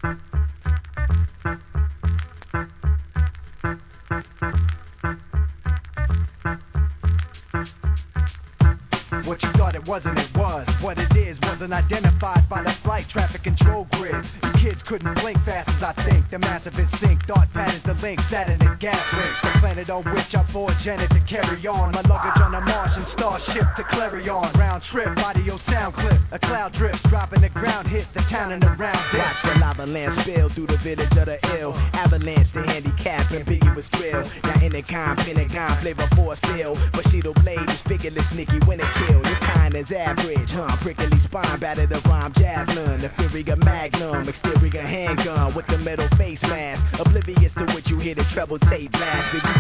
What you thought it wasn't, it was. What it is wasn't identified by the flight traffic control grid. You kids couldn't blink fast as I think. The massive in sync, thought patterns the link, Saturn and gas rings. The planet on which I forged to carry on. My luggage on a Martian starship to Clarion. Round trip, audio sound clip. A cloud drifts, dropping the ground, hit the town and around it. Watch the lava land spill through the village of the ill. Avalanche, the handicap, ambiguous thrill. Now intercom, pentagon, flavor force feel. Bushido blade is figureless, Nicky when it kill. Your kind is average, prickly spine, batter the rhyme javelin. The fury of magnum, exterior handgun with the metal face mask. Oblivious to what you hear, the treble tape blast. If you